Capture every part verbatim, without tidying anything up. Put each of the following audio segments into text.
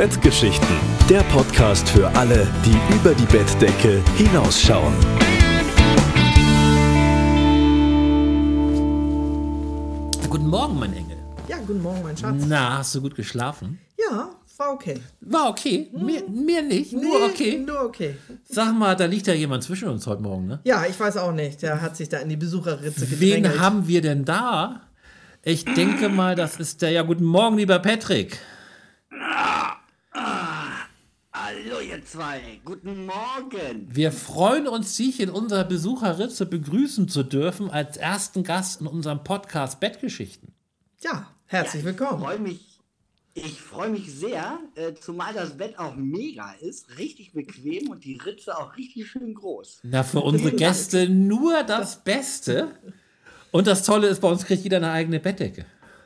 Bettgeschichten, der Podcast für alle, die über die Bettdecke hinausschauen. Guten Morgen, mein Engel. Ja, guten Morgen, mein Schatz. Na, hast du gut geschlafen? Ja, war okay. War okay? Hm. Mir, mir nicht, nur Nee, okay. Nur okay. Sag mal, da liegt ja jemand zwischen uns heute Morgen, ne? Ja, ich weiß auch nicht. Der hat sich da in die Besucherritze Wen gedrängelt. haben wir denn da? Ich denke mal, das ist der... Ja, guten Morgen, lieber Patrick. Ah, ah, hallo ihr zwei, guten Morgen. Wir freuen uns, dich in unserer Besucherritze begrüßen zu dürfen als ersten Gast in unserem Podcast Bettgeschichten. Ja, herzlich Ja, willkommen. Ich freue mich, ich freu mich sehr, äh, zumal das Bett auch mega ist, richtig bequem und die Ritze auch richtig schön groß. Na, für unsere Gäste nur das Beste. Und das Tolle ist, bei uns kriegt jeder eine eigene Bettdecke.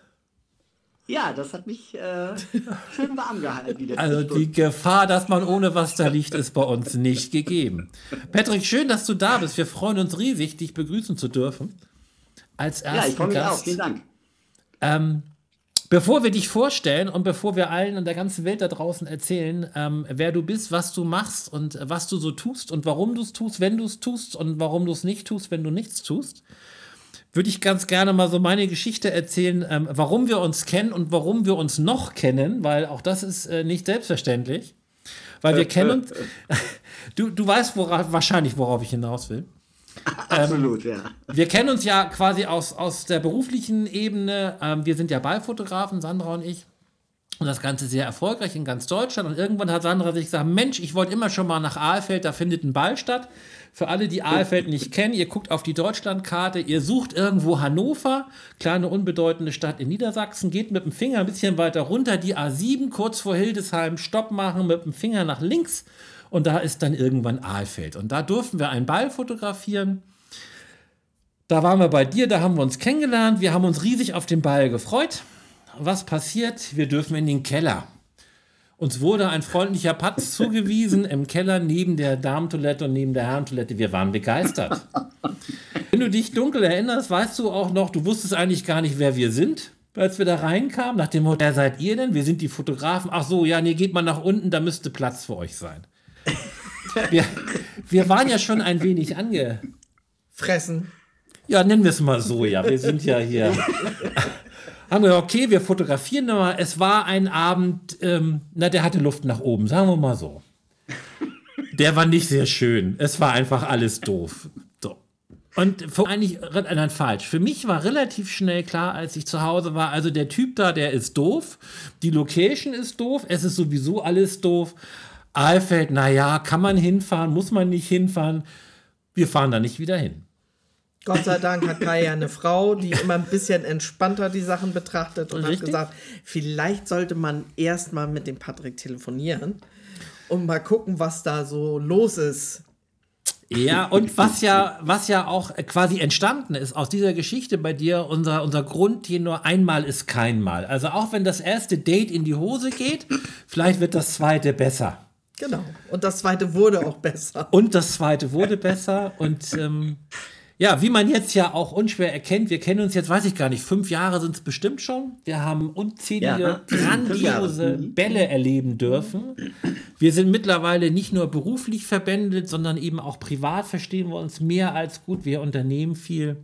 Ja, das hat mich äh, schön warm gehalten. Die letzten Also die Stunden. Gefahr, dass man ohne was da liegt, ist bei uns nicht gegeben. Patrick, schön, dass du da bist. Wir freuen uns riesig, dich begrüßen zu dürfen. Als ersten Ja, ich freue mich Gast. auch, vielen Dank. Ähm, bevor wir dich vorstellen und bevor wir allen in der ganzen Welt da draußen erzählen, ähm, wer du bist, was du machst und äh, was du so tust und warum du es tust, wenn du es tust und warum du es nicht tust, wenn du nichts tust, würde ich ganz gerne mal so meine Geschichte erzählen, ähm, warum wir uns kennen und warum wir uns noch kennen, weil auch das ist äh, nicht selbstverständlich. Weil wir kennen uns, du, du weißt worauf, wahrscheinlich, worauf ich hinaus will. Absolut, ja. Wir kennen uns ja quasi aus, aus der beruflichen Ebene. Ähm, wir sind ja Ballfotografen, Sandra und ich. Und das Ganze sehr erfolgreich in ganz Deutschland. Und irgendwann hat Sandra sich gesagt, Mensch, ich wollte immer schon mal nach Ahlfeld, da findet ein Ball statt. Für alle, die Ahlfeld nicht kennen, ihr guckt auf die Deutschlandkarte, ihr sucht irgendwo Hannover, kleine unbedeutende Stadt in Niedersachsen, geht mit dem Finger ein bisschen weiter runter, die A sieben, kurz vor Hildesheim, Stopp machen, mit dem Finger nach links. Und da ist dann irgendwann Ahlfeld. Und da durften wir einen Ball fotografieren. Da waren wir bei dir, da haben wir uns kennengelernt. Wir haben uns riesig auf den Ball gefreut. Was passiert? Wir dürfen in den Keller. Uns wurde ein freundlicher Platz zugewiesen im Keller neben der Damentoilette und neben der Herrentoilette. Wir waren begeistert. Wenn du dich dunkel erinnerst, weißt du auch noch, du wusstest eigentlich gar nicht, wer wir sind, als wir da reinkamen. Nach dem Motto, wer seid ihr denn? Wir sind die Fotografen. Ach so, ja, nee, geht mal nach unten, da müsste Platz für euch sein. Wir, wir waren ja schon ein wenig ange... Fressen. Ja, nennen wir es mal so, ja. Wir sind ja hier... Haben wir gesagt, okay, wir fotografieren mal. Es war ein Abend, ähm, na, der hatte Luft nach oben, sagen wir mal so. Der war nicht sehr schön. Es war einfach alles doof. So. Und für, eigentlich, nein, falsch. Für mich war relativ schnell klar, als ich zu Hause war, also der Typ da, der ist doof. Die Location ist doof. Es ist sowieso alles doof. Ahlfeld, naja, kann man hinfahren, muss man nicht hinfahren. Wir fahren da nicht wieder hin. Gott sei Dank hat Kai ja eine Frau, die immer ein bisschen entspannter die Sachen betrachtet und Richtig. hat gesagt, vielleicht sollte man erst mal mit dem Patrick telefonieren und mal gucken, was da so los ist. Ja, und was ja, was ja auch quasi entstanden ist aus dieser Geschichte bei dir, unser, unser Grundtenor, einmal ist kein Mal. Also auch wenn das erste Date in die Hose geht, vielleicht wird das zweite besser. Genau. Und das zweite wurde auch besser. Und das zweite wurde besser. Und ähm, ja, wie man jetzt ja auch unschwer erkennt, wir kennen uns jetzt, weiß ich gar nicht, fünf Jahre sind es bestimmt schon. Wir haben unzählige, Ja, grandiose Bälle erleben dürfen. Wir sind mittlerweile nicht nur beruflich verbändet, sondern eben auch privat verstehen wir uns mehr als gut. Wir unternehmen viel.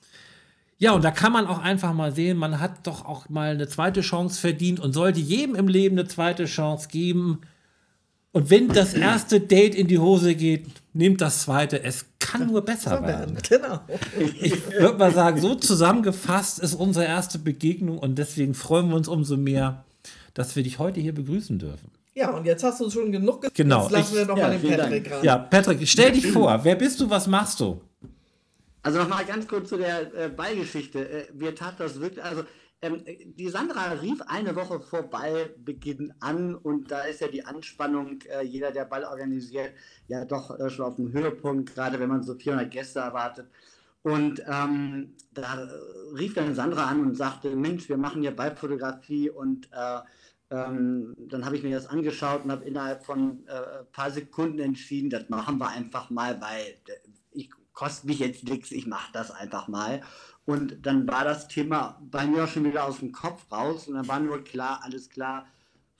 Ja, und da kann man auch einfach mal sehen, man hat doch auch mal eine zweite Chance verdient und sollte jedem im Leben eine zweite Chance geben. Und wenn das erste Date in die Hose geht, nehmt das zweite. Es kann nur besser werden. Genau. Ich würde mal sagen, so zusammengefasst ist unsere erste Begegnung und deswegen freuen wir uns umso mehr, dass wir dich heute hier begrüßen dürfen. Ja, und jetzt hast du schon genug gesagt. Genau, Jetzt lassen ich- wir doch ja, mal den vielen Patrick Dank. ran. Ja, Patrick, stell dich vor. Wer bist du, was machst du? Also nochmal ganz kurz zu der äh, Ballgeschichte. Äh, wir tat das wirklich, also ähm, die Sandra rief eine Woche vor Ballbeginn an und da ist ja die Anspannung, äh, jeder, der Ball organisiert, ja doch äh, schon auf dem Höhepunkt, gerade wenn man so vierhundert Gäste erwartet. Und ähm, da äh, rief dann Sandra an und sagte, Mensch, wir machen hier Ballfotografie und äh, ähm, dann habe ich mir das angeschaut und habe innerhalb von äh, ein paar Sekunden entschieden, das machen wir einfach mal, weil äh, ich kostet mich jetzt nichts, ich mache das einfach mal. Und dann war das Thema bei mir auch schon wieder aus dem Kopf raus und dann war nur klar, alles klar,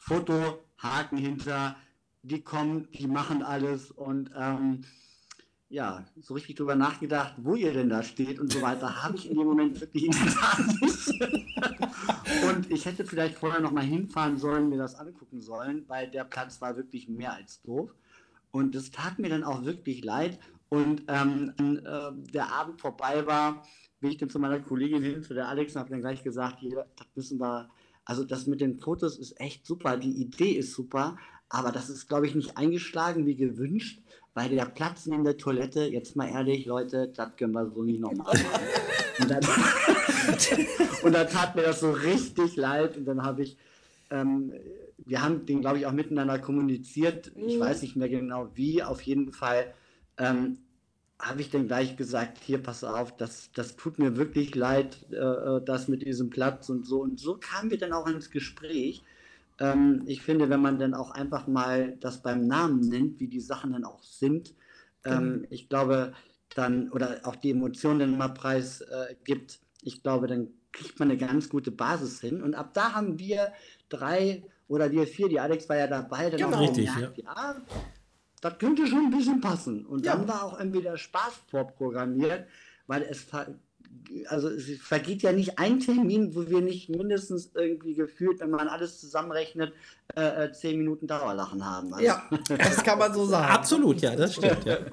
Foto, Haken hinter, die kommen, die machen alles und ähm, ja, so richtig drüber nachgedacht, wo ihr denn da steht und so weiter, habe ich in dem Moment wirklich nicht. Und ich hätte vielleicht vorher noch mal hinfahren sollen, mir das angucken sollen, weil der Platz war wirklich mehr als doof. Und es tat mir dann auch wirklich leid. Und ähm, äh, der Abend vorbei war, bin ich dann zu meiner Kollegin hin, zu der Alex, und habe dann gleich gesagt, hier, das müssen wir, also das mit den Fotos ist echt super, die Idee ist super, aber das ist, glaube ich, nicht eingeschlagen wie gewünscht, weil der Platz in der Toilette, jetzt mal ehrlich, Leute, das können wir so nicht nochmal machen. Und dann, und dann tat mir das so richtig leid und dann habe ich, ähm, wir haben den, glaube ich, auch miteinander kommuniziert, ich weiß nicht mehr genau wie, auf jeden Fall ähm, habe ich dann gleich gesagt, hier, pass auf, das, das tut mir wirklich leid, äh, das mit diesem Platz und so. Und so kamen wir dann auch ins Gespräch. Ähm, ich finde, wenn man dann auch einfach mal das beim Namen nennt, wie die Sachen dann auch sind, ähm, mhm. ich glaube, dann, oder auch die Emotionen dann mal preis äh, gibt, ich glaube, dann kriegt man eine ganz gute Basis hin. Und ab da haben wir drei oder wir vier, die Alex war ja dabei, dann genau. auch Richtig, gemerkt, ja. ja, das könnte schon ein bisschen passen. Und Ja. dann war auch irgendwie der Spaß vorprogrammiert, weil es, ver- also es vergeht ja nicht ein Termin, wo wir nicht mindestens irgendwie gefühlt, wenn man alles zusammenrechnet, äh, zehn Minuten Dauerlachen haben. Also, Ja, das kann man so sagen. Absolut, ja, das stimmt. Ja.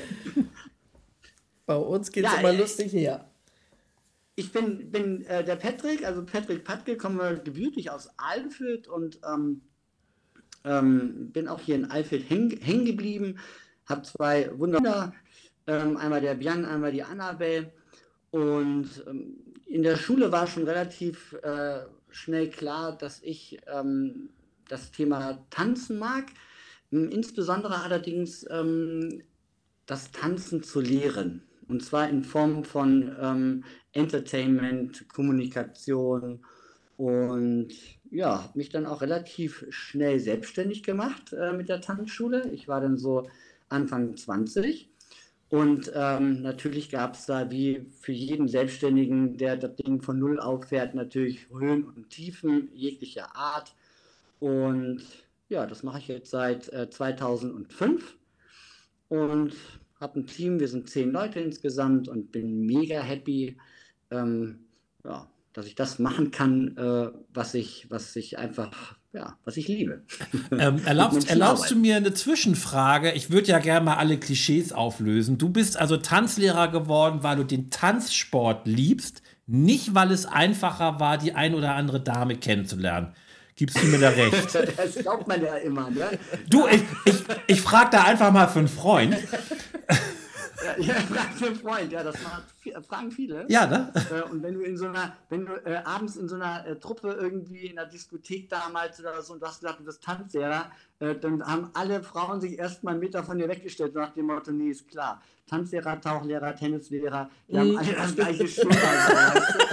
Bei uns geht es Ja, immer äh, lustig her. Ich bin, bin äh, der Patrick, also Patrick Patke, komme gebürtig aus Alfeld und ähm, ähm, bin auch hier in Alfeld hängen häng geblieben, habe zwei Wunder, ähm, einmal der Björn, einmal die Annabelle und ähm, in der Schule war schon relativ äh, schnell klar, dass ich ähm, das Thema Tanzen mag, ähm, insbesondere allerdings ähm, das Tanzen zu lehren. Und zwar in Form von ähm, Entertainment, Kommunikation und ja, habe mich dann auch relativ schnell selbstständig gemacht äh, mit der Tanzschule. Ich war dann so Anfang zwanzig und ähm, natürlich gab es da wie für jeden Selbstständigen, der das Ding von Null auffährt, natürlich Höhen und Tiefen jeglicher Art. Und ja, das mache ich jetzt seit äh, zweitausendfünf und habe ein Team, wir sind zehn Leute insgesamt und bin mega happy, ähm, ja, dass ich das machen kann, äh, was ich, was ich einfach, ja, was ich liebe. Ähm, erlaubst, erlaubst du mir eine Zwischenfrage? Ich würde ja gerne mal alle Klischees auflösen. Du bist also Tanzlehrer geworden, weil du den Tanzsport liebst, nicht weil es einfacher war, die ein oder andere Dame kennenzulernen. Gibst du mir da recht? Das glaubt man ja immer, ne? Du, ich, ich, ich frage da einfach mal für einen Freund. Ja, ja, frag für einen Freund, ja, das fragen viele. Ja, ne? Und wenn du in so einer, wenn du äh, abends in so einer äh, Truppe irgendwie in der Diskothek damals oder so und du hast gesagt, du bist Tanzlehrer, äh, dann haben alle Frauen sich erstmal einen Meter von dir weggestellt nach dem Motto, nee, ist klar. Tanzlehrer, Tauchlehrer, Tennislehrer, die mm. haben alle das gleiche Schulter.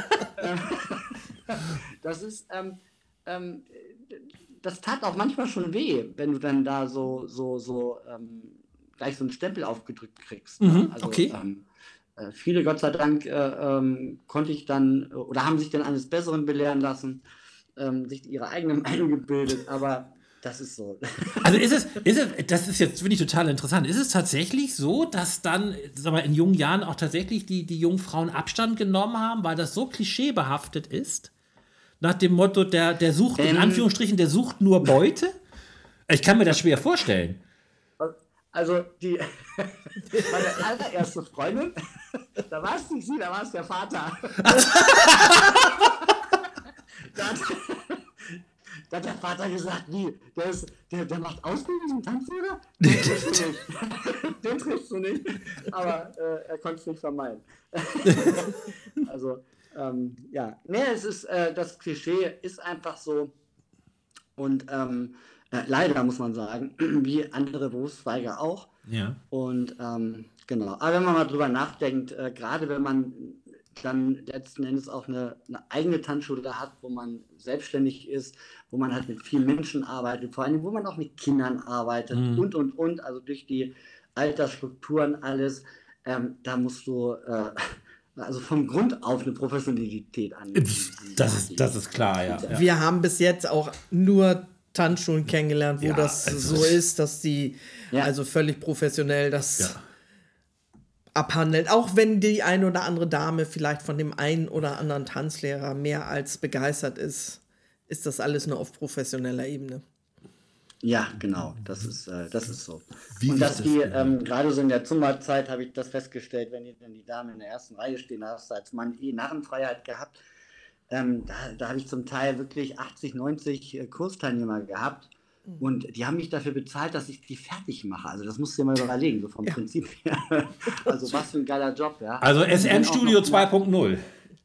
Das ist, ähm, ähm, das tat auch manchmal schon weh, wenn du dann da so, so, so ähm, gleich so einen Stempel aufgedrückt kriegst. Mhm, ne? Also, okay. Ähm, äh, viele, Gott sei Dank, äh, ähm, konnte ich dann oder haben sich dann eines Besseren belehren lassen, ähm, sich ihre eigene Meinung gebildet, aber das ist so. Also ist es, ist es, das ist jetzt, finde ich, total interessant. Ist es tatsächlich so, dass dann, sag mal, in jungen Jahren auch tatsächlich die, die jungen Frauen Abstand genommen haben, weil das so klischeebehaftet ist? Nach dem Motto, der, der sucht, ähm, in Anführungsstrichen, der sucht nur Beute? Ich kann mir das schwer vorstellen. Also, die, meine allererste Freundin, da war es nicht sie, da war es der Vater. da, hat, da hat der Vater gesagt, wie, der, ist, der, der macht Ausbildung zum Tanzlehrer? Den triffst du nicht. Den triffst du nicht. Aber äh, er konnte es nicht vermeiden. Also, ähm, ja, nee, es ist, äh, das Klischee ist einfach so und ähm, äh, leider muss man sagen, wie andere Berufszweige auch. Ja. Und ähm, genau, aber wenn man mal drüber nachdenkt, äh, gerade wenn man dann letzten Endes auch eine, eine eigene Tanzschule hat, wo man selbstständig ist, wo man halt mit vielen Menschen arbeitet, vor allem wo man auch mit Kindern arbeitet mhm. und, und, und, also durch die Altersstrukturen alles, ähm, da musst du äh, also vom Grund auf eine Professionalität an. Das ist, das ist klar, ja. Wir haben bis jetzt auch nur Tanzschulen kennengelernt, wo Ja, das also so ist, dass die Ja. also völlig professionell das Ja. abhandeln. Auch wenn die eine oder andere Dame vielleicht von dem einen oder anderen Tanzlehrer mehr als begeistert ist, ist das alles nur auf professioneller Ebene. Ja, genau, das ist, äh, das ist so. Wie und ist dass das die, denn? ähm, gerade so in der Zumba-Zeit habe ich das festgestellt, wenn die dann die Dame in der ersten Reihe stehen, da hast du als Mann eh Narrenfreiheit gehabt. Ähm, da da habe ich zum Teil wirklich achtzig, neunzig äh, Kursteilnehmer gehabt und die haben mich dafür bezahlt, dass ich die fertig mache. Also das musst du dir mal überlegen, so vom Ja. Prinzip her. Also was für ein geiler Job, ja. Also Und dann S M auch Studio noch- zwei Punkt null.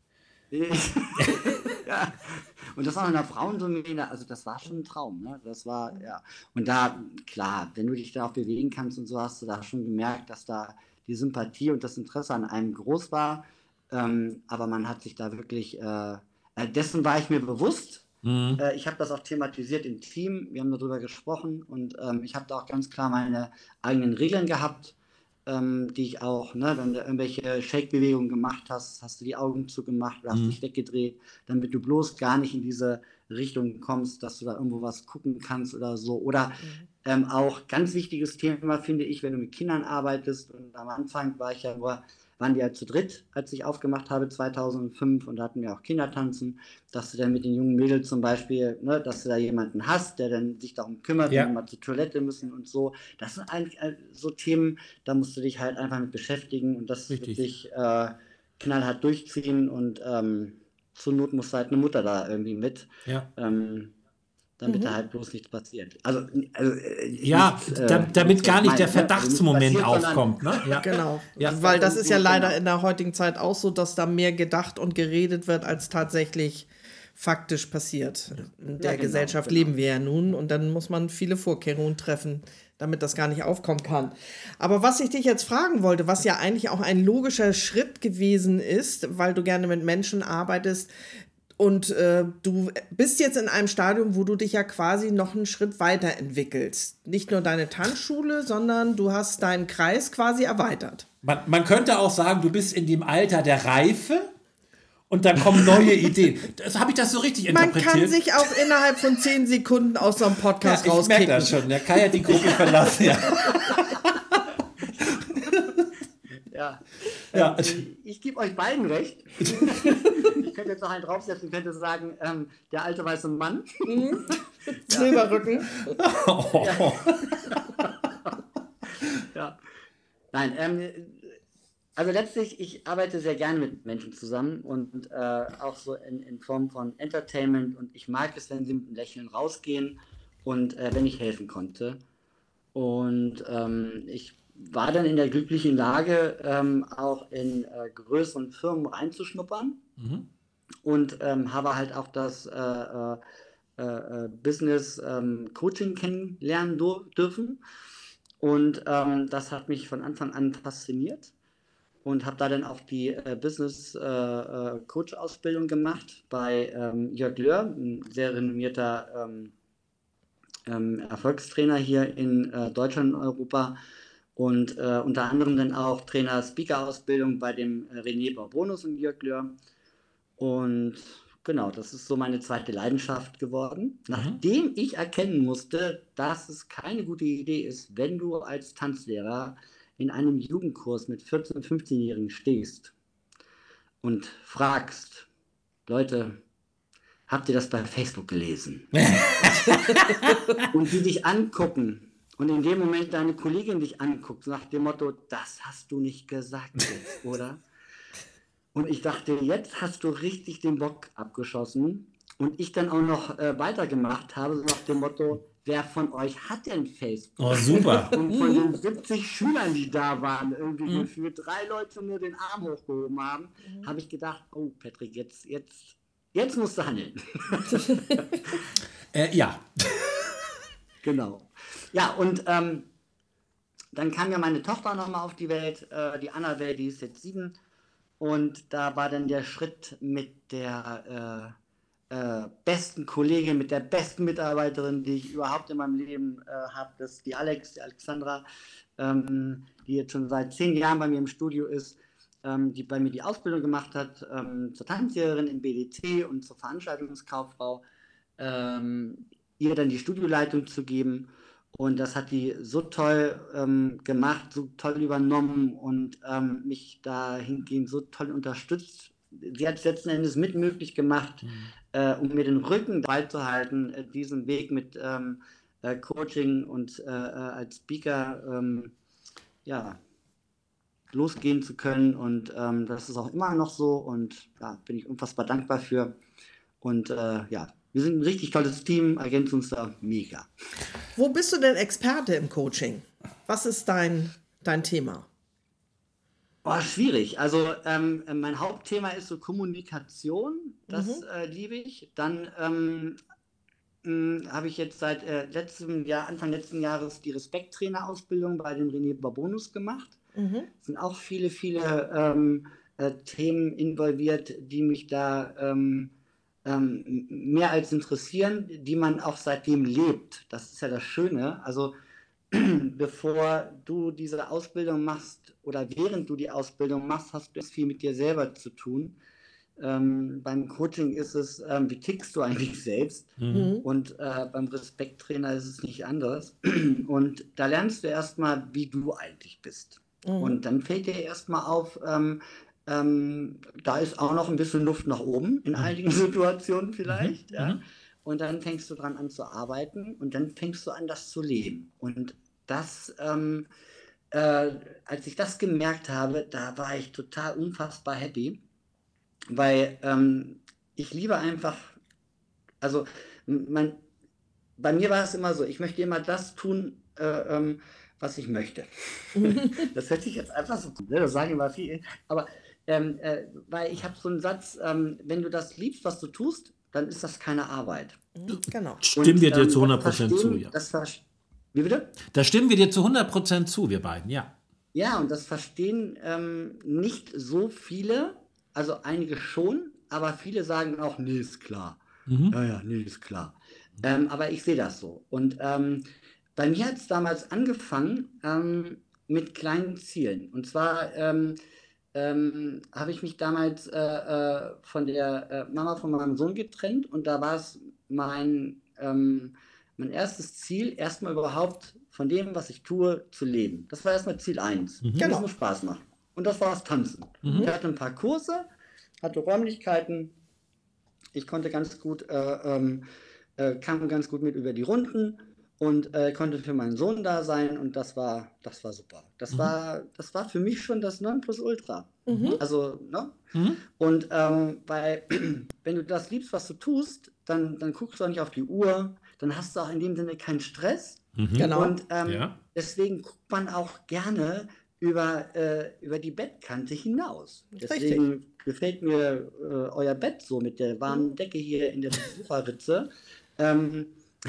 ja. Und das auch in der Frauendomäne, also das war schon ein Traum, ne? Das war, ja. Und da, klar, wenn du dich da auch bewegen kannst und so, hast du da schon gemerkt, dass da die Sympathie und das Interesse an einem groß war. Ähm, aber man hat sich da wirklich, äh, äh, dessen war ich mir bewusst. Äh, ich habe das auch thematisiert im Team, wir haben darüber gesprochen und ähm, ich habe da auch ganz klar meine eigenen Regeln gehabt, ähm, die ich auch, ne, wenn du irgendwelche Shake-Bewegungen gemacht hast, hast du die Augen zugemacht oder hast dich weggedreht, damit du bloß gar nicht in diese Richtung kommst, dass du da irgendwo was gucken kannst oder so. Oder ähm, auch ganz wichtiges Thema finde ich, wenn du mit Kindern arbeitest und am Anfang war ich ja nur, waren wir ja zu dritt, als ich aufgemacht habe zweitausendfünf und da hatten wir auch Kindertanzen, dass du dann mit den jungen Mädels zum Beispiel, ne, dass du da jemanden hast, der dann sich darum kümmert, Ja. wenn die mal zur Toilette müssen und so. Das sind eigentlich äh, so Themen, da musst du dich halt einfach mit beschäftigen und das Richtig. wirklich äh, knallhart durchziehen und ähm, zur Not muss halt eine Mutter da irgendwie mit, Ja. ähm, damit da halt bloß nichts passiert. Also, also äh, Ja, nichts, da, äh, damit nichts, gar was nicht ich der meine, ne? Also Verdachtsmoment nichts passiert, sondern- aufkommt. Ne? Ja. Genau, Ja. weil das ist ja Genau. leider in der heutigen Zeit auch so, dass da mehr gedacht und geredet wird, als tatsächlich faktisch passiert. In der genau, Gesellschaft genau. leben wir ja nun und dann muss man viele Vorkehrungen treffen, damit das gar nicht aufkommen kann. Aber was ich dich jetzt fragen wollte, was ja eigentlich auch ein logischer Schritt gewesen ist, weil du gerne mit Menschen arbeitest, und äh, du bist jetzt in einem Stadium, wo du dich ja quasi noch einen Schritt weiterentwickelst. Nicht nur deine Tanzschule, sondern du hast deinen Kreis quasi erweitert. Man, man könnte auch sagen, du bist in dem Alter der Reife und dann kommen neue Ideen. Das, habe ich das so richtig Man interpretiert? kann sich auch innerhalb von zehn Sekunden aus so einem ja, Podcast ich merke rauskicken. das schon. Der Kai hat die Gruppe verlassen. Ja. Ja. Ja. Ähm, ich gebe euch beiden recht. Ich könnte jetzt noch einen draufsetzen und könnte sagen, ähm, der alte weiße Mann. Silberrücken. Oh. Ja. Nein, ähm, also letztlich, ich arbeite sehr gerne mit Menschen zusammen und äh, auch so in, in Form von Entertainment und ich mag es, wenn sie mit einem Lächeln rausgehen und äh, wenn ich helfen konnte. Und ähm, ich war dann in der glücklichen Lage, ähm, auch in äh, größeren Firmen reinzuschnuppern und ähm, habe halt auch das äh, äh, äh, Business ähm, Coaching kennenlernen dur- dürfen. Und ähm, das hat mich von Anfang an fasziniert und habe da dann auch die äh, Business äh, äh, Coach Ausbildung gemacht bei ähm, Jörg Löhr, ein sehr renommierter ähm, ähm, Erfolgstrainer hier in äh, Deutschland und Europa und äh, unter anderem dann auch Trainer-Speaker-Ausbildung bei dem äh, René Barbonus und Jörg Löhr. Und genau, das ist so meine zweite Leidenschaft geworden, nachdem ich erkennen musste, dass es keine gute Idee ist, wenn du als Tanzlehrer in einem Jugendkurs mit vierzehn-, fünfzehnjährigen stehst und fragst, Leute, habt ihr das bei Facebook gelesen? Und die dich angucken und in dem Moment deine Kollegin dich anguckt, nach dem Motto, das hast du nicht gesagt jetzt, oder? Und ich dachte, jetzt hast du richtig den Bock abgeschossen. Und ich dann auch noch äh, weitergemacht habe, so nach dem Motto, wer von euch hat denn Facebook? Oh, super. Und von den siebzig Schülern, die da waren, irgendwie gefühlt drei Leute nur den Arm hochgehoben haben, habe ich gedacht, oh Patrick, jetzt, jetzt, jetzt musst du handeln. Äh, ja. Genau. Ja, und ähm, dann kam ja meine Tochter nochmal auf die Welt, äh, die Annabelle, die ist jetzt sieben. Und da war dann der Schritt mit der äh, äh, besten Kollegin, mit der besten Mitarbeiterin, die ich überhaupt in meinem Leben äh, habe, das ist die Alex, die Alexandra, ähm, die jetzt schon seit zehn Jahren bei mir im Studio ist, ähm, die bei mir die Ausbildung gemacht hat ähm, zur Tanzlehrerin im B D C und zur Veranstaltungskauffrau. Ähm, ihr dann die Studioleitung zu geben. Und das hat die so toll ähm, gemacht, so toll übernommen und ähm, mich dahingehend so toll unterstützt. Sie hat es letzten Endes mit möglich gemacht, mhm. äh, um mir den Rücken beizuhalten, äh, diesen Weg mit ähm, äh, Coaching und äh, als Speaker ähm, ja, losgehen zu können. Und ähm, das ist auch immer noch so und da ja, bin ich unfassbar dankbar für. Und äh, ja, wir sind ein richtig tolles Team, ergänzen uns da mega. Wo bist du denn Experte im Coaching? Was ist dein, dein Thema? Oh, schwierig. Also ähm, mein Hauptthema ist so Kommunikation, das mhm. äh, liebe ich. Dann ähm, habe ich jetzt seit äh, letztem Jahr, Anfang letzten Jahres die Respekttrainer-Ausbildung bei dem René Barbonus gemacht. Mhm. Es sind auch viele, viele ähm, äh, Themen involviert, die mich da ähm, ähm, mehr als interessieren, die man auch seitdem lebt. Das ist ja das Schöne. Also bevor du diese Ausbildung machst oder während du die Ausbildung machst, hast du viel mit dir selber zu tun. Ähm, beim Coaching ist es, ähm, wie tickst du eigentlich selbst? Mhm. Und äh, beim Respekttrainer ist es nicht anders. Und da lernst du erstmal, wie du eigentlich bist. Mhm. Und dann fällt dir erstmal auf, ähm, ähm, da ist auch noch ein bisschen Luft nach oben in einigen Situationen vielleicht. Mhm. Ja. Und dann fängst du dran an zu arbeiten und dann fängst du an, das zu leben. Und das, ähm, äh, als ich das gemerkt habe, da war ich total unfassbar happy, weil ähm, ich liebe einfach, also man, bei mir war es immer so, ich möchte immer das tun, äh, ähm, was ich möchte. Das hört sich jetzt einfach so gut, ne? Das sagen immer viele, aber ähm, äh, weil ich habe so einen Satz, ähm, wenn du das liebst, was du tust, dann ist das keine Arbeit. Genau. Stimmen und, wir dir ähm, zu hundert Prozent zu, ja. Das Wie bitte? Da stimmen wir dir zu hundert Prozent zu, wir beiden, ja. Ja, und das verstehen ähm, nicht so viele, also einige schon, aber viele sagen auch, nee, ist klar. Mhm. Ja, ja, nee, ist klar. Ähm, aber ich sehe das so. Und ähm, bei mir hat es damals angefangen ähm, mit kleinen Zielen. Und zwar ähm, ähm, habe ich mich damals äh, äh, von der äh, Mama von meinem Sohn getrennt und da war es mein, ähm, mein erstes Ziel, erstmal überhaupt von dem, was ich tue, zu leben. Das war erstmal Ziel eins. Mhm. Das muss Spaß machen. Und das war das Tanzen. Mhm. Ich hatte ein paar Kurse, hatte Räumlichkeiten, ich konnte ganz gut, äh, ähm, äh, kam ganz gut mit über die Runden und äh, konnte für meinen Sohn da sein und das war, das war super. Das, mhm. war, das war für mich schon das Nonplusultra. Mhm. Also, ne? Mhm. Und ähm, weil, wenn du das liebst, was du tust, dann, dann guckst du auch nicht auf die Uhr, dann hast du auch in dem Sinne keinen Stress. Mhm. Genau. Und ähm, ja. deswegen guckt man auch gerne über, äh, über die Bettkante hinaus. Deswegen Richtig. gefällt mir äh, euer Bett so mit der warmen Decke hier in der Besucherritze. ähm,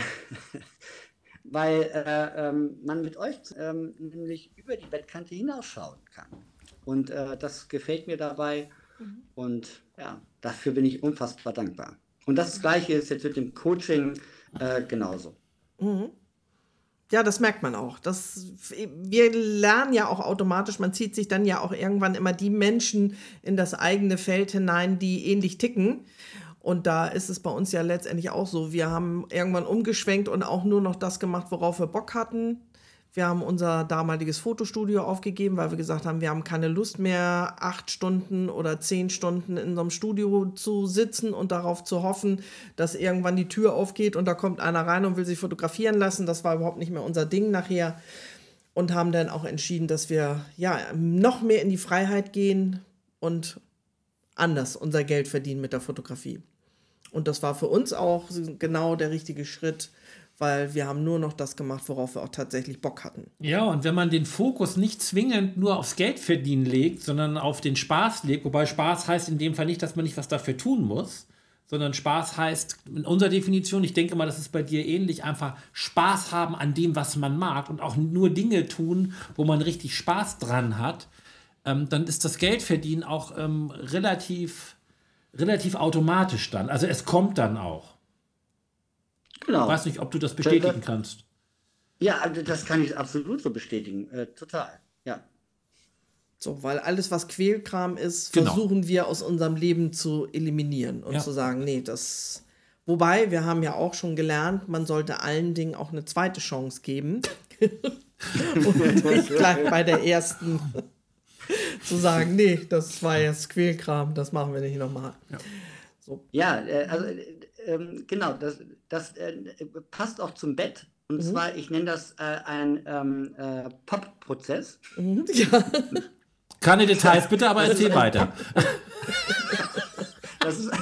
weil äh, ähm, man mit euch ähm, nämlich über die Bettkante hinausschauen kann. Und äh, das gefällt mir dabei. Mhm. Und ja, dafür bin ich unfassbar dankbar. Und das Gleiche ist jetzt mit dem Coaching äh, genauso. Mhm. Ja, das merkt man auch. Das, wir lernen ja auch automatisch, man zieht sich dann ja auch irgendwann immer die Menschen in das eigene Feld hinein, die ähnlich ticken. Und da ist es bei uns ja letztendlich auch so. Wir haben irgendwann umgeschwenkt und auch nur noch das gemacht, worauf wir Bock hatten. Wir haben unser damaliges Fotostudio aufgegeben, weil wir gesagt haben, wir haben keine Lust mehr, acht Stunden oder zehn Stunden in so einem Studio zu sitzen und darauf zu hoffen, dass irgendwann die Tür aufgeht und da kommt einer rein und will sich fotografieren lassen. Das war überhaupt nicht mehr unser Ding nachher. Und haben dann auch entschieden, dass wir ja noch mehr in die Freiheit gehen und anders unser Geld verdienen mit der Fotografie. Und das war für uns auch genau der richtige Schritt, weil wir haben nur noch das gemacht, worauf wir auch tatsächlich Bock hatten. Ja, und wenn man den Fokus nicht zwingend nur aufs Geldverdienen legt, sondern auf den Spaß legt, wobei Spaß heißt in dem Fall nicht, dass man nicht was dafür tun muss, sondern Spaß heißt, in unserer Definition, ich denke mal, das ist bei dir ähnlich, einfach Spaß haben an dem, was man mag und auch nur Dinge tun, wo man richtig Spaß dran hat, ähm, dann ist das Geldverdienen auch ähm, relativ, relativ automatisch dann. Also es kommt dann auch. Genau. Ich weiß nicht, ob du das bestätigen das, kannst. Ja, das kann ich absolut so bestätigen. Äh, total, ja. So, weil alles, was Quälkram ist, genau. versuchen wir aus unserem Leben zu eliminieren und ja. zu sagen, nee, das Wobei, wir haben ja auch schon gelernt, man sollte allen Dingen auch eine zweite Chance geben. Und nicht gleich bei der ersten zu sagen, nee, das war jetzt Quälkram, das machen wir nicht nochmal. Ja. So. Ja, äh, also äh, ähm, genau, das, das äh, passt auch zum Bett. Und Mhm. zwar, ich nenne das äh, ein ähm, äh, Pop-Prozess. Mhm, ja. Keine Details bitte, aber erzähl weiter. Das ist,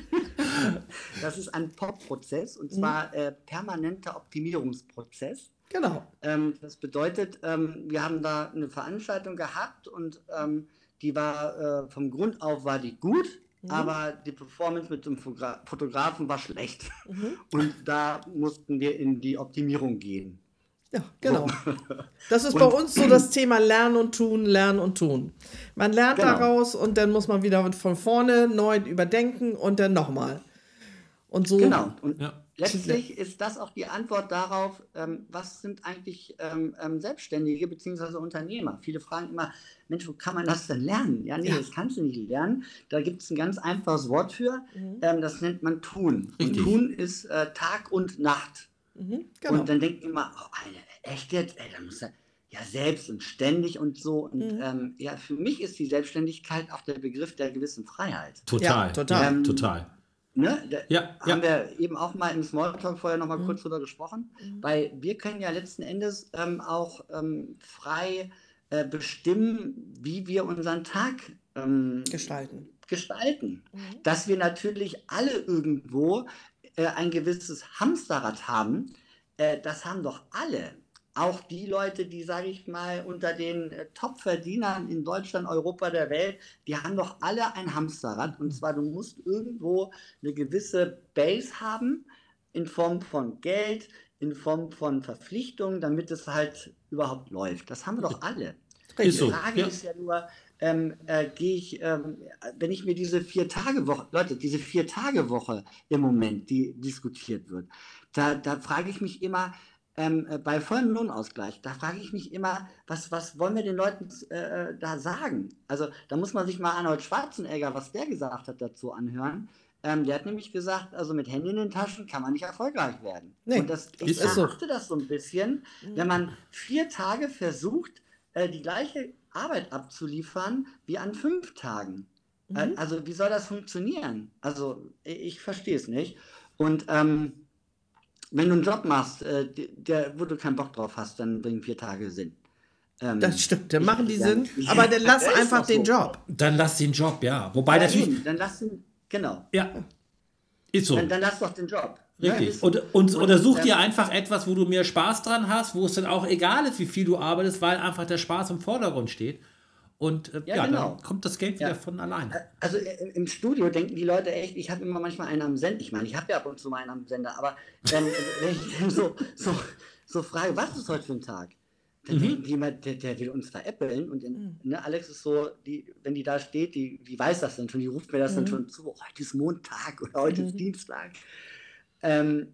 das ist ein Pop-Prozess und zwar äh, permanenter Optimierungsprozess. Genau. Ähm, das bedeutet, ähm, wir haben da eine Veranstaltung gehabt und ähm, die war äh, vom Grund auf war die gut, mhm. aber die Performance mit dem Fogra- Fotografen war schlecht. Mhm. Und da mussten wir in die Optimierung gehen. Ja, genau. Das ist bei uns so das Thema Lernen und Tun, Lernen und Tun. Man lernt Genau. daraus und dann muss man wieder von vorne neu überdenken und dann nochmal. Und so. Genau. Und Ja. letztlich ist das auch die Antwort darauf, ähm, was sind eigentlich ähm, ähm, Selbstständige bzw. Unternehmer? Viele fragen immer, Mensch, wo kann man das denn lernen? Ja, nee, Ja. das kannst du nicht lernen. Da gibt es ein ganz einfaches Wort für, Mhm. ähm, das nennt man Tun. Richtig. Und Tun ist äh, Tag und Nacht. Mhm, genau. Und dann denkt man immer, oh, eine, echt jetzt? Ey, da muss er ja selbst und ständig und so. Und Mhm. ähm, ja, für mich ist die Selbstständigkeit auch der Begriff der gewissen Freiheit. Total. Ja, total. Ähm, Total. Ne? Da Ja, haben ja. wir eben auch mal im Smalltalk vorher noch mal Mhm. kurz drüber gesprochen, weil wir können ja letzten Endes ähm, auch ähm, frei äh, bestimmen, wie wir unseren Tag ähm, Gestalten. gestalten. Mhm. Dass wir natürlich alle irgendwo äh, ein gewisses Hamsterrad haben, äh, das haben doch alle. Auch die Leute, die, sage ich mal, unter den äh, Top-Verdienern in Deutschland, Europa, der Welt, die haben doch alle ein Hamsterrad. Und zwar, du musst irgendwo eine gewisse Base haben, in Form von Geld, in Form von Verpflichtungen, damit es halt überhaupt läuft. Das haben wir doch alle. Ist so. Die Frage Ja. ist ja nur, ähm, äh, gehe ich, ähm, wenn ich mir diese Vier-Tage-Woche, Leute, diese Vier-Tage-Woche im Moment, die diskutiert wird, da, da frage ich mich immer, ähm, äh, bei vollem Lohnausgleich, da frage ich mich immer, was, was wollen wir den Leuten äh, da sagen? Also da muss man sich mal Arnold Schwarzenegger, was der gesagt hat, dazu anhören. Ähm, der hat nämlich gesagt, also mit Handy in den Taschen kann man nicht erfolgreich werden. Nee, Und das, ich ist so. erachte das so ein bisschen, wenn man vier Tage versucht, äh, die gleiche Arbeit abzuliefern wie an fünf Tagen. Mhm. Äh, also wie soll das funktionieren? Also ich, ich verstehe es nicht. Und ähm, wenn du einen Job machst, äh, der, wo du keinen Bock drauf hast, dann bringen vier Tage Sinn. Ähm, Das stimmt, dann ich- machen die ja, Sinn. ich- Aber dann lass Ja, ist einfach doch den so. Job. Dann lass den Job, ja. Wobei Ja, natürlich. eben, dann lass ihn, genau. Ja. Ist so. Dann, dann lass doch den Job. Ja, Richtig. ist- Und, und, oder such ähm, dir einfach etwas, wo du mehr Spaß dran hast, wo es dann auch egal ist, wie viel du arbeitest, weil einfach der Spaß im Vordergrund steht. Und äh, ja, Ja, genau. dann kommt das Geld wieder Ja. von alleine. Also äh, im Studio denken die Leute echt, ich habe immer manchmal einen am Sender. Ich meine, ich habe ja ab und zu mal einen am Sender, aber ähm, wenn ich dann so, so, so frage, was ist heute für ein Tag? Dann Mhm. denken die immer, der, der will uns veräppeln. Und in, ne, Alex ist so, die, wenn die da steht, die, die weiß das dann schon, die ruft mir das dann schon zu, heute ist Montag oder heute ist Dienstag. Ähm,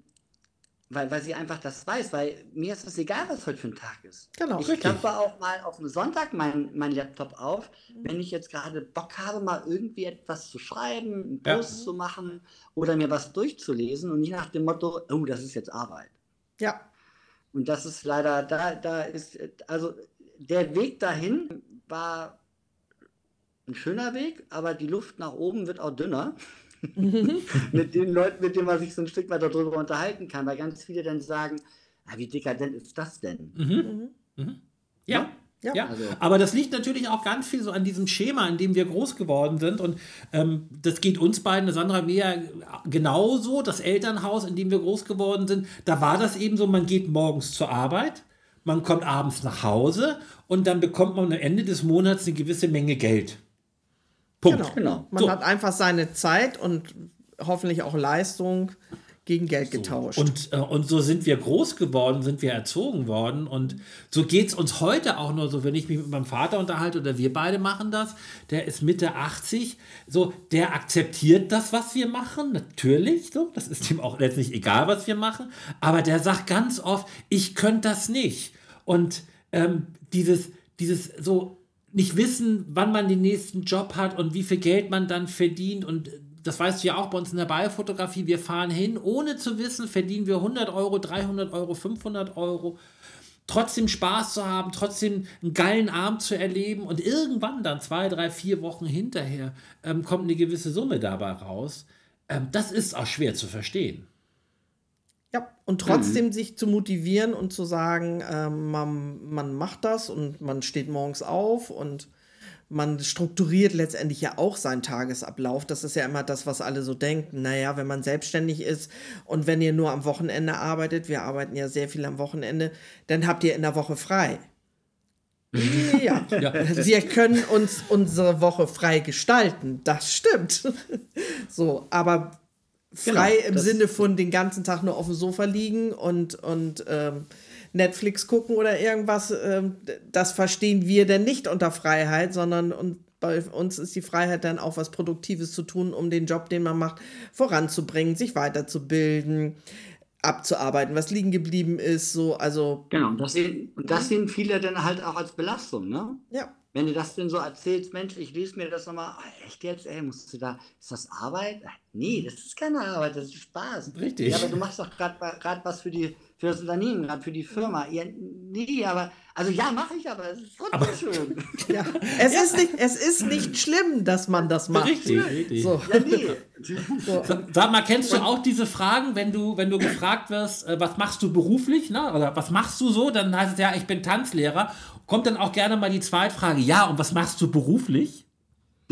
weil, weil sie einfach das weiß, weil mir ist es egal, was heute für ein Tag ist. Genau, Ich richtig. klappe auch mal auf dem Sonntag meinen mein Laptop auf, wenn ich jetzt gerade Bock habe, mal irgendwie etwas zu schreiben, einen Ja. Post zu machen oder mir was durchzulesen und nicht nach dem Motto, oh, das ist jetzt Arbeit. Ja, Und das ist leider, da, da ist, also der Weg dahin war ein schöner Weg, aber die Luft nach oben wird auch dünner. Mit den Leuten, mit denen man sich so ein Stück weit darüber unterhalten kann, weil ganz viele dann sagen, ah, wie dekadent ist das denn? Mhm. Mhm. Ja. Ja. Ja, Also- aber das liegt natürlich auch ganz viel so an diesem Schema, in dem wir groß geworden sind. Und ähm, das geht uns beiden, Sandra, mir genauso. Das Elternhaus, in dem wir groß geworden sind, da war das eben so, man geht morgens zur Arbeit, man kommt abends nach Hause und dann bekommt man am Ende des Monats eine gewisse Menge Geld. Punkt. genau. Genau. Man So. hat einfach seine Zeit und hoffentlich auch Leistung gegen Geld getauscht. Und, äh, und so sind wir groß geworden, sind wir erzogen worden. Und so geht es uns heute auch nur so, wenn ich mich mit meinem Vater unterhalte oder wir beide machen das, der ist Mitte achtzig, so, der akzeptiert das, was wir machen, natürlich, so, das ist ihm auch letztlich egal, was wir machen, aber der sagt ganz oft, ich könnte das nicht. Und ähm, dieses, dieses so nicht wissen, wann man den nächsten Job hat und wie viel Geld man dann verdient und das weißt du ja auch bei uns in der Ballfotografie, wir fahren hin, ohne zu wissen, verdienen wir hundert Euro, dreihundert Euro, fünfhundert Euro, trotzdem Spaß zu haben, trotzdem einen geilen Abend zu erleben und irgendwann dann zwei, drei, vier Wochen hinterher ähm, kommt eine gewisse Summe dabei raus. Ähm, das ist auch schwer zu verstehen. Ja, und trotzdem mhm. sich zu motivieren und zu sagen, ähm, man, man macht das und man steht morgens auf und man strukturiert letztendlich ja auch seinen Tagesablauf. Das ist ja immer das, was alle so denken. Naja, wenn man selbstständig ist und wenn ihr nur am Wochenende arbeitet, wir arbeiten ja sehr viel am Wochenende, dann habt ihr in der Woche frei. Ja, ja. Wir können uns unsere Woche frei gestalten. Das stimmt. So, aber frei genau, im Sinne von den ganzen Tag nur auf dem Sofa liegen und, und ähm, Netflix gucken oder irgendwas, ähm, das verstehen wir denn nicht unter Freiheit, sondern und bei uns ist die Freiheit dann auch was Produktives zu tun, um den Job, den man macht, voranzubringen, sich weiterzubilden, abzuarbeiten, was liegen geblieben ist, so, also. Genau, und das sehen, und das sehen viele dann halt auch als Belastung, ne? Ja. Wenn du das denn so erzählst, Mensch, ich lese mir das nochmal, oh, echt jetzt, ey, musst du da, ist das Arbeit? Nee, das ist keine Arbeit, das ist Spaß. Richtig. Ja, aber du machst doch gerade was für die, für das Unternehmen, gerade für die Firma. Ja, nee, aber, also ja, mache ich, aber es ist trotzdem aber, schön. Ja, es, ja. Ist nicht, es ist nicht schlimm, dass man das macht. Richtig, richtig. So. Ja, nee. So. Sag mal, kennst du auch diese Fragen, wenn du, wenn du gefragt wirst, äh, was machst du beruflich, ne? Oder was machst du so? Dann heißt es ja, ich bin Tanzlehrer. Kommt dann auch gerne mal die Zweitfrage, ja, und was machst du beruflich? ja,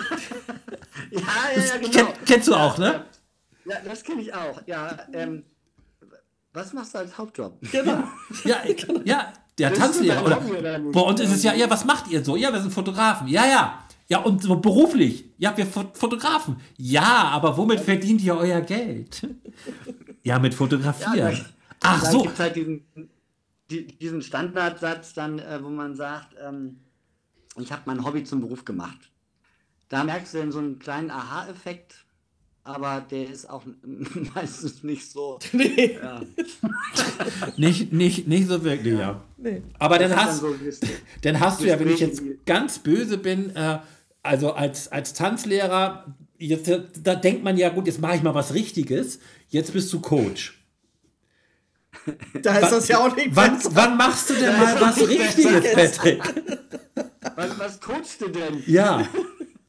ja, ja, genau. Kenn, kennst du auch, ne? Ja, das kenne ich auch. Ja, ähm, was machst du als Hauptjob? Genau. Ja, ja, der das Tanzlehrer. Oder, bei uns ist es ja, ja, was macht ihr so? Ja, wir sind Fotografen. Ja, ja. Ja, und so beruflich. Ja, wir Fotografen. Ja, aber womit verdient ihr euer Geld? Ja, mit Fotografieren. Ja, da, Ach da so. Gibt's halt diesen, die, diesen Standardsatz dann, äh, wo man sagt, ähm, ich habe mein Hobby zum Beruf gemacht. Da merkst du dann so einen kleinen Aha-Effekt, aber der ist auch meistens nicht so. Nee. Ja. nicht, nicht, nicht so wirklich, ja. ja. Nee. Aber dann hast, dann, so dann hast du ja, wenn ich jetzt ganz böse bin, äh, also als, als Tanzlehrer, jetzt, da denkt man ja, gut, jetzt mache ich mal was Richtiges, jetzt bist du Coach. Da ist das ja auch nicht wann, wann machst du denn da mal was Richtiges, Patrick? Was, was coachst du denn? Ja. ja.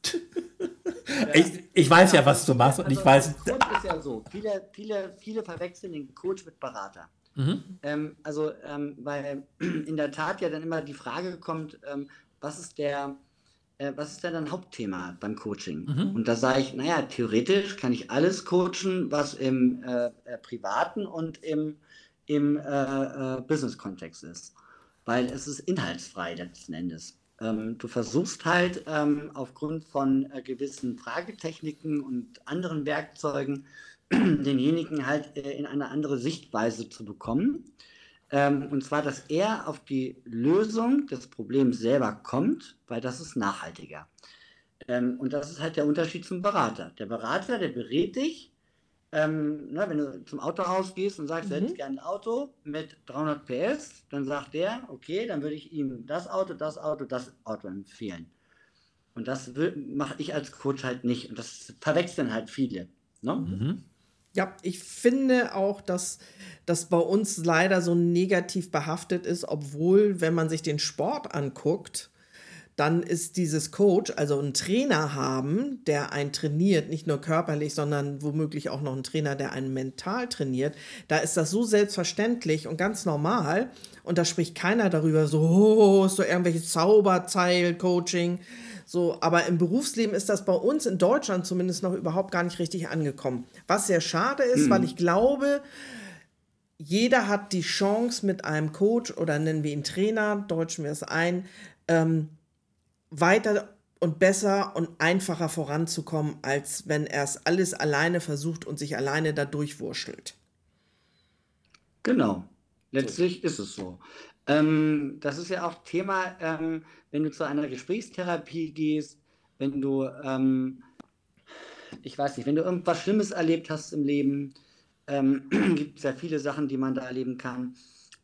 Ich, ich weiß ja, was du machst, also, und ich weiß. Coach ist ja so. Viele, viele, viele verwechseln den Coach mit Berater. Mhm. Ähm, also, ähm, weil in der Tat ja dann immer die Frage kommt, ähm, was ist der, äh, was ist denn dein Hauptthema beim Coaching? Mhm. Und da sage ich, naja, theoretisch kann ich alles coachen, was im äh, äh, privaten und im im äh, äh, Business-Kontext ist, weil es ist inhaltsfrei letzten Endes. Ähm, du versuchst halt ähm, aufgrund von äh, gewissen Fragetechniken und anderen Werkzeugen denjenigen halt äh, in eine andere Sichtweise zu bekommen. Ähm, und zwar, dass er auf die Lösung des Problems selber kommt, weil das ist nachhaltiger. Ähm, und das ist halt der Unterschied zum Berater. Der Berater, der berät dich. Ähm, ne, wenn du zum Autohaus gehst und sagst, mhm. du hättest gerne ein Auto mit dreihundert P S, dann sagt der, okay, dann würde ich ihm das Auto, das Auto, das Auto empfehlen. Und das mache ich als Coach halt nicht. Und das verwechseln halt viele. Ne? Mhm. Ja, ich finde auch, dass das bei uns leider so negativ behaftet ist, obwohl, wenn man sich den Sport anguckt, dann ist dieses Coach, also einen Trainer haben, der einen trainiert, nicht nur körperlich, sondern womöglich auch noch einen Trainer, der einen mental trainiert, da ist das so selbstverständlich und ganz normal und da spricht keiner darüber, so, oh, so irgendwelches Zauberzeil-Coaching, so, aber im Berufsleben ist das bei uns in Deutschland zumindest noch überhaupt gar nicht richtig angekommen. Was sehr schade ist, mhm. weil ich glaube, jeder hat die Chance mit einem Coach oder nennen wir ihn Trainer, deutschen wir es ein, ähm, weiter und besser und einfacher voranzukommen, als wenn er es alles alleine versucht und sich alleine da durchwurschtelt. Genau, letztlich ist es so. Ähm, das ist ja auch Thema, ähm, wenn du zu einer Gesprächstherapie gehst, wenn du, ähm, ich weiß nicht, wenn du irgendwas Schlimmes erlebt hast im Leben, ähm, gibt es ja viele Sachen, die man da erleben kann.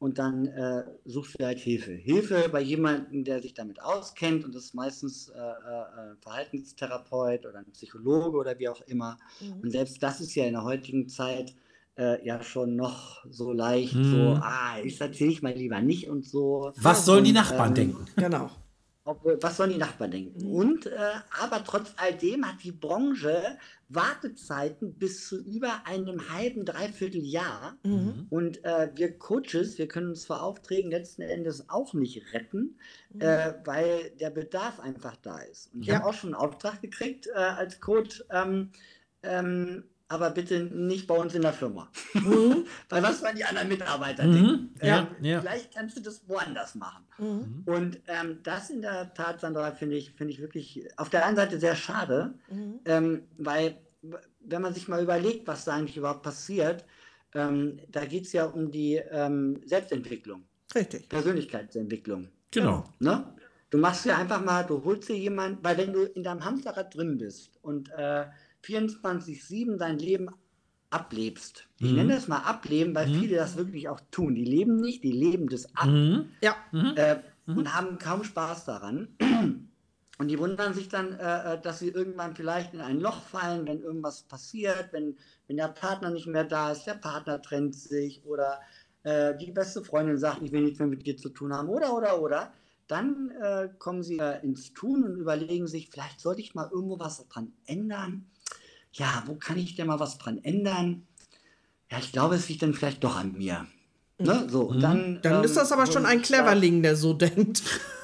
und dann äh, suchst du halt Hilfe. Hilfe bei jemandem, der sich damit auskennt, und das ist meistens äh, äh, Verhaltenstherapeut oder ein Psychologe oder wie auch immer. Mhm. Und selbst das ist ja in der heutigen Zeit äh, ja schon noch so leicht, mhm. so, ah, ich erzähle ich mal lieber nicht und so. Was sollen und, die Nachbarn ähm, denken? Genau. Obwohl, was sollen die Nachbarn denken? Mhm. Und, äh, aber trotz alledem hat die Branche Wartezeiten bis zu über einem halben, dreiviertel Jahr. Mhm. Und äh, wir Coaches, wir können uns vor Aufträgen letzten Endes auch nicht retten, mhm. äh, weil der Bedarf einfach da ist. Und ich ja. habe auch schon einen Auftrag gekriegt äh, als Coach, ähm, ähm, aber bitte nicht bei uns in der Firma. Mhm. Weil was wollen die anderen Mitarbeiter mhm. denken? Ja, ähm, ja. Vielleicht kannst du das woanders machen. Mhm. Und ähm, das in der Tat, Sandra, finde ich, finde ich wirklich auf der einen Seite sehr schade, mhm. ähm, weil wenn man sich mal überlegt, was da eigentlich überhaupt passiert, ähm, da geht es ja um die ähm, Selbstentwicklung. Richtig. Persönlichkeitsentwicklung. Genau. Ne? Du machst ja einfach mal, du holst dir jemanden, weil wenn du in deinem Hamsterrad drin bist und äh, vierundzwanzig sieben dein Leben ablebst. Ich mhm. nenne das mal ableben, weil mhm. viele das wirklich auch tun. Die leben nicht, die leben das ab. Mhm. Ja. Äh, mhm. Und haben kaum Spaß daran. Und die wundern sich dann, äh, dass sie irgendwann vielleicht in ein Loch fallen, wenn irgendwas passiert, wenn, wenn der Partner nicht mehr da ist, der Partner trennt sich oder äh, die beste Freundin sagt, ich will nichts mehr mit dir zu tun haben oder, oder, oder. Dann äh, kommen sie äh, ins Tun und überlegen sich, vielleicht sollte ich mal irgendwo was dran ändern. Ja, wo kann ich denn mal was dran ändern? Ja, ich glaube, es liegt dann vielleicht doch an mir. Mhm. Ne? So, und dann dann ähm, ist das aber schon ein Cleverling, der so denkt.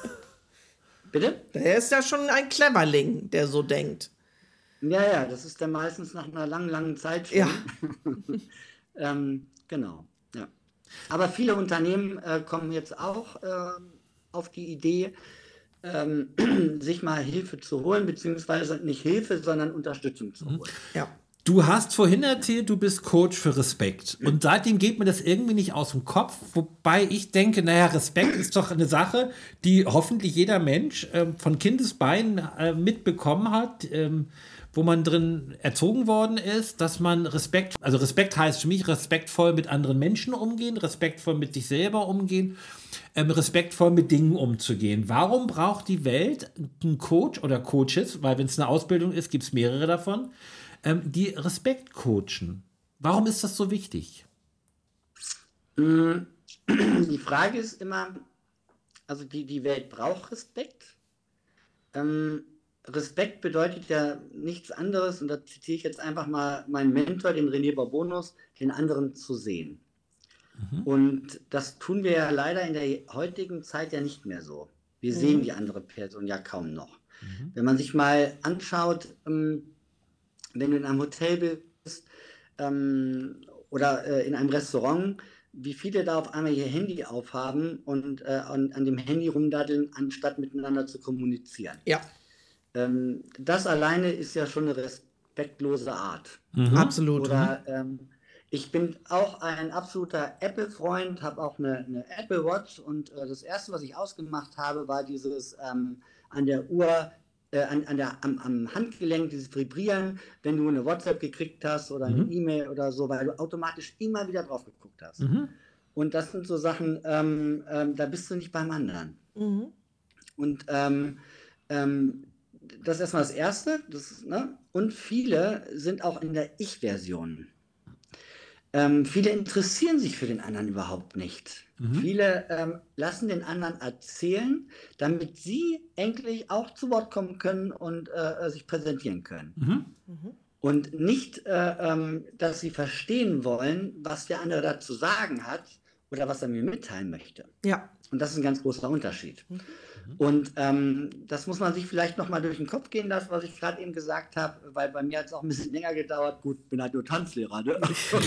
Bitte? Der ist ja schon ein Cleverling, der so denkt. Ja, ja, das ist dann meistens nach einer langen, langen Zeit schon. Ja. ähm, genau, ja. Aber viele Unternehmen äh, kommen jetzt auch äh, auf die Idee, ähm, sich mal Hilfe zu holen, beziehungsweise nicht Hilfe, sondern Unterstützung zu holen. Ja. Du hast vorhin erzählt, du bist Coach für Respekt. Und seitdem geht mir das irgendwie nicht aus dem Kopf. Wobei ich denke, naja, Respekt ist doch eine Sache, die hoffentlich jeder Mensch äh, von Kindesbeinen äh, mitbekommen hat, ähm, wo man drin erzogen worden ist, dass man Respekt, also Respekt heißt für mich respektvoll mit anderen Menschen umgehen, respektvoll mit sich selber umgehen, ähm, respektvoll mit Dingen umzugehen. Warum braucht die Welt einen Coach oder Coaches, weil wenn es eine Ausbildung ist, gibt es mehrere davon, die Respekt coachen? Warum ist das so wichtig? Die Frage ist immer, also die, die Welt braucht Respekt. Ähm, Respekt bedeutet ja nichts anderes, und da zitiere ich jetzt einfach mal meinen Mentor, den René Bourbonus, den anderen zu sehen. Mhm. Und das tun wir ja leider in der heutigen Zeit ja nicht mehr so. Wir mhm. sehen die andere Person ja kaum noch. Mhm. Wenn man sich mal anschaut, ähm, wenn du in einem Hotel bist ähm, oder äh, in einem Restaurant, wie viele da auf einmal ihr Handy aufhaben und äh, an, an dem Handy rumdaddeln, anstatt miteinander zu kommunizieren. Ja. Ähm, das alleine ist ja schon eine respektlose Art. Mhm. Absolut. Oder ähm, ich bin auch ein absoluter Apple-Freund, habe auch eine, eine Apple Watch, und äh, das erste, was ich ausgemacht habe, war dieses ähm, an der Uhr, Äh, an, an der, am, am Handgelenk, dieses Vibrieren, wenn du eine WhatsApp gekriegt hast oder eine mhm. E-Mail oder so, weil du automatisch immer wieder drauf geguckt hast. Mhm. Und das sind so Sachen, ähm, ähm, da bist du nicht beim anderen. Mhm. Und ähm, ähm, das ist erstmal das Erste. Das, ne? Und viele sind auch in der Ich-Version. Ähm, viele interessieren sich für den anderen überhaupt nicht. Mhm. Viele ähm, lassen den anderen erzählen, damit sie endlich auch zu Wort kommen können und äh, sich präsentieren können. Mhm. Mhm. Und nicht, äh, ähm, dass sie verstehen wollen, was der andere dazu sagen hat oder was er mir mitteilen möchte. Ja. Und das ist ein ganz großer Unterschied. Mhm. Und ähm, das muss man sich vielleicht nochmal durch den Kopf gehen lassen, was ich gerade eben gesagt habe, weil bei mir hat es auch ein bisschen länger gedauert. Gut, bin halt nur Tanzlehrer, ne?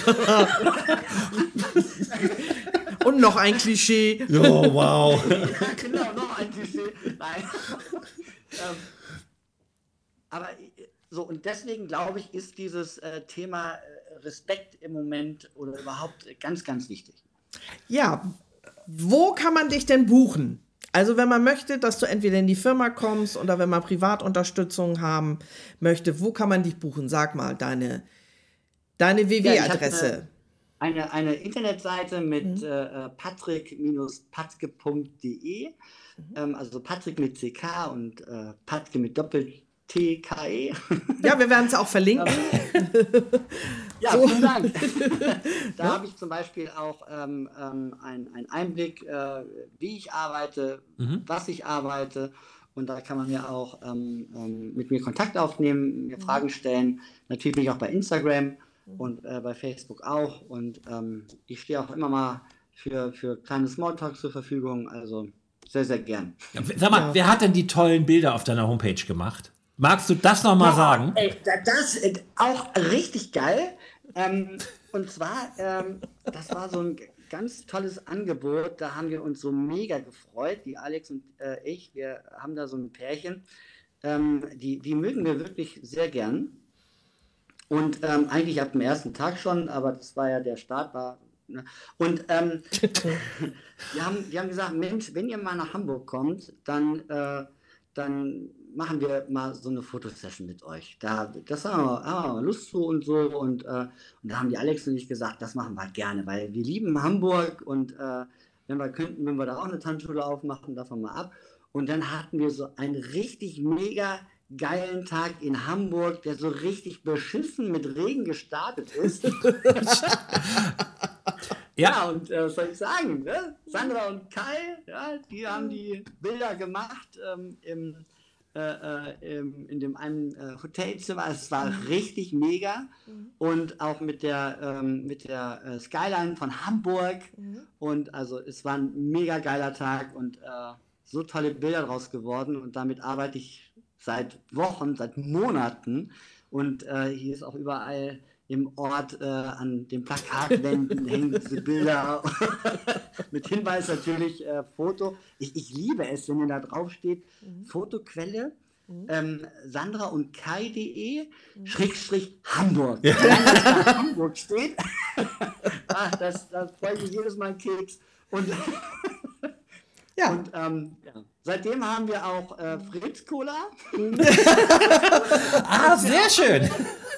Und noch ein Klischee. Oh, wow. Ja, genau, noch ein Klischee. Nein. ähm, aber so, und deswegen glaube ich, ist dieses äh, Thema äh, Respekt im Moment oder überhaupt ganz, ganz wichtig. Ja, wo kann man dich denn buchen? Also wenn man möchte, dass du entweder in die Firma kommst oder wenn man Privatunterstützung haben möchte, wo kann man dich buchen? Sag mal, deine, deine W W-Adresse. eine, eine Internetseite mit mhm. äh, patrick patke punkt de, mhm. ähm, also Patrick mit C K und äh, Patke mit Doppel-T K E. Ja, wir werden es auch verlinken. Ja, so. Vielen Dank. Da ja. habe ich zum Beispiel auch ähm, ähm, einen Einblick, äh, wie ich arbeite, mhm. was ich arbeite. Und da kann man mir auch ähm, ähm, mit mir Kontakt aufnehmen, mir mhm. Fragen stellen. Natürlich bin ich auch bei Instagram mhm. und äh, bei Facebook auch. Und ähm, ich stehe auch immer mal für, für kleine Smalltalks zur Verfügung. Also sehr, sehr gern. Ja, sag mal, ja. wer hat denn die tollen Bilder auf deiner Homepage gemacht? Magst du das nochmal ja, sagen? Ey, das ist auch richtig geil. Ähm, und zwar, ähm, das war so ein ganz tolles Angebot. Da haben wir uns so mega gefreut. Die Alex und äh, ich, wir haben da so ein Pärchen. Ähm, die, die mögen wir wirklich sehr gern. Und ähm, eigentlich ab dem ersten Tag schon, aber das war ja der Start. War, ne? Und ähm, die, haben, die haben gesagt, Mensch, wenn ihr mal nach Hamburg kommt, dann, äh, dann machen wir mal so eine Fotosession mit euch. Da, das haben wir, haben wir Lust zu und so. Und, äh, und da haben die Alex und ich gesagt, das machen wir gerne, weil wir lieben Hamburg und äh, wenn wir könnten, wenn wir da auch eine Tanzschule aufmachen, davon mal ab. Und dann hatten wir so einen richtig mega geilen Tag in Hamburg, der so richtig beschissen mit Regen gestartet ist. Ja, ja, und äh, was soll ich sagen? Ne? Sandra und Kai, ja, die haben die Bilder gemacht ähm, im Äh, äh, in dem einen äh, Hotelzimmer. Es war mhm. richtig mega mhm. und auch mit der, ähm, mit der äh, Skyline von Hamburg mhm. und also es war ein mega geiler Tag und äh, so tolle Bilder draus geworden und damit arbeite ich seit Wochen, seit Monaten und äh, hier ist auch überall im Ort äh, an den Plakatwänden hängen diese Bilder mit Hinweis natürlich äh, Foto. Ich, ich liebe es, wenn ihr da drauf steht, mhm. Fotoquelle mhm. ähm, Sandra und Kai.de mhm. Schrägstrich Hamburg. Ja. Wenn da Hamburg steht, ach, das, das freut mich jedes Mal ein Keks. Und, ja. und ähm, ja. seitdem haben wir auch äh, Fritz Cola. Ah, sehr schön.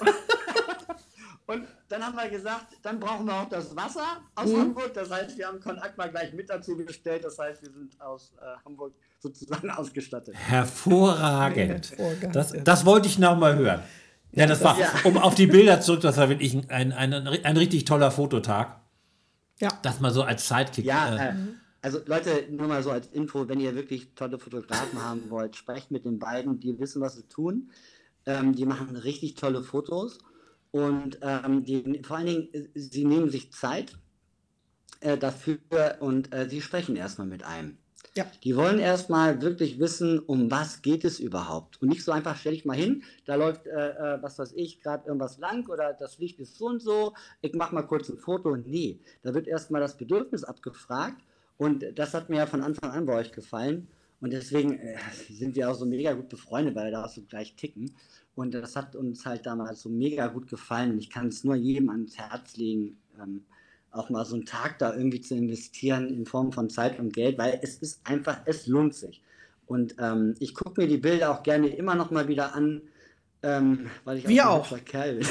Und dann haben wir gesagt, dann brauchen wir auch das Wasser aus mhm. Hamburg. Das heißt, wir haben Konakma gleich mit dazu bestellt. Das heißt, wir sind aus äh, Hamburg sozusagen ausgestattet. Hervorragend. Das, das wollte ich noch mal hören. Ja, das war, ja. um auf die Bilder zurück, das war wirklich ein, ein, ein, ein richtig toller Fototag. Ja. Das mal so als Sidekick. Ja, äh, also Leute, nur mal so als Info, wenn ihr wirklich tolle Fotografen haben wollt, sprecht mit den beiden, die wissen, was sie tun. Ähm, die machen richtig tolle Fotos. Und ähm, die, vor allen Dingen, sie nehmen sich Zeit äh, dafür und äh, sie sprechen erstmal mit einem. Ja. Die wollen erstmal wirklich wissen, um was geht es überhaupt. Und nicht so einfach, stell dich mal hin, da läuft, äh, äh, was weiß ich, gerade irgendwas lang oder das Licht ist so und so, ich mache mal kurz ein Foto. Nee, da wird erstmal das Bedürfnis abgefragt und das hat mir ja von Anfang an bei euch gefallen. Und deswegen äh, sind wir auch so mega gut befreundet, weil wir da auch so gleich ticken. Und das hat uns halt damals so mega gut gefallen. Und ich kann es nur jedem ans Herz legen, ähm, auch mal so einen Tag da irgendwie zu investieren in Form von Zeit und Geld, weil es ist einfach, es lohnt sich. Und ähm, ich gucke mir die Bilder auch gerne immer noch mal wieder an, ähm, weil ich wir auch ein Kerl bin.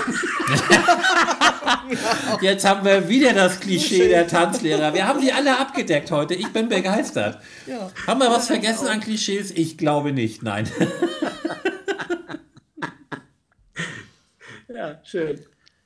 Jetzt haben wir wieder das Klischee der Tanzlehrer. Wir haben die alle abgedeckt heute. Ich bin begeistert. Ja. Haben wir was vergessen an Klischees? Ich glaube nicht, nein. Ja, schön.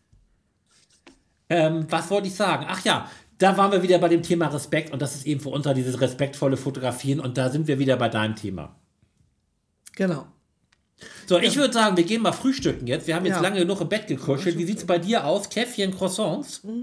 Ähm, was wollte ich sagen? Ach ja, da waren wir wieder bei dem Thema Respekt und das ist eben für uns dieses respektvolle Fotografieren und da sind wir wieder bei deinem Thema. Genau. So, ja. Ich würde sagen, wir gehen mal frühstücken jetzt. Wir haben jetzt ja. lange genug im Bett gekuschelt. Wie sieht es bei dir aus? Käffchen, Croissants? Mhm.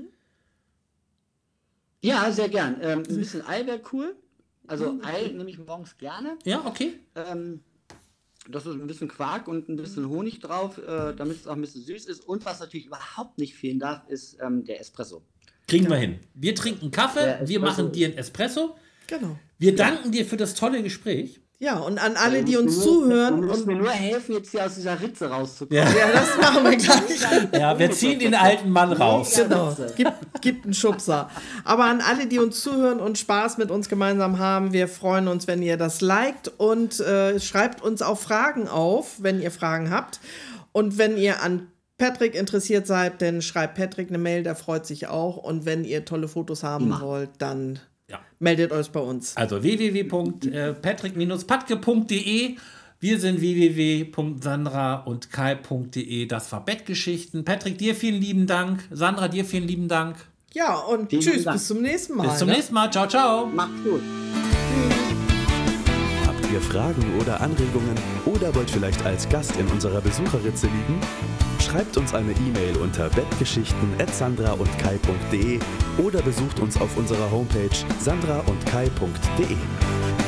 Ja, sehr gern. Ähm, ein bisschen Ei wäre cool. Also mhm. Ei nehme ich morgens gerne. Ja, okay. Ähm, Das ist ein bisschen Quark und ein bisschen Honig drauf, äh, damit es auch ein bisschen süß ist. Und was natürlich überhaupt nicht fehlen darf, ist ähm, der Espresso. Kriegen ja. wir hin. Wir trinken Kaffee, wir machen dir einen Espresso. Genau. Wir danken ja. dir für das tolle Gespräch. Ja, und an alle, die uns zuhören. Du musst mir nur helfen, jetzt hier aus dieser Ritze rauszukommen. Ja, ja das machen wir gleich. Ja, wir ziehen den alten Mann raus. Genau, gibt, gibt einen Schubser. Aber an alle, die uns zuhören und Spaß mit uns gemeinsam haben, wir freuen uns, wenn ihr das liked und äh, schreibt uns auch Fragen auf, wenn ihr Fragen habt. Und wenn ihr an Patrick interessiert seid, dann schreibt Patrick eine Mail, der freut sich auch. Und wenn ihr tolle Fotos haben Immer. wollt, dann Ja. meldet euch bei uns. Also w w w punkt patrick patke punkt d e. Wir sind w w w punkt sandra und kai punkt d e. Das war Bettgeschichten. Patrick, dir vielen lieben Dank. Sandra, dir vielen lieben Dank. Ja, und Vielen tschüss, Dank. bis zum nächsten Mal. Bis zum ne? nächsten Mal. Ciao, ciao. Macht's gut. Habt ihr Fragen oder Anregungen oder wollt vielleicht als Gast in unserer Besucherritze liegen? Schreibt uns eine E-Mail unter bettgeschichten at sandra und kai punkt d e oder besucht uns auf unserer Homepage sandra und kai punkt d e.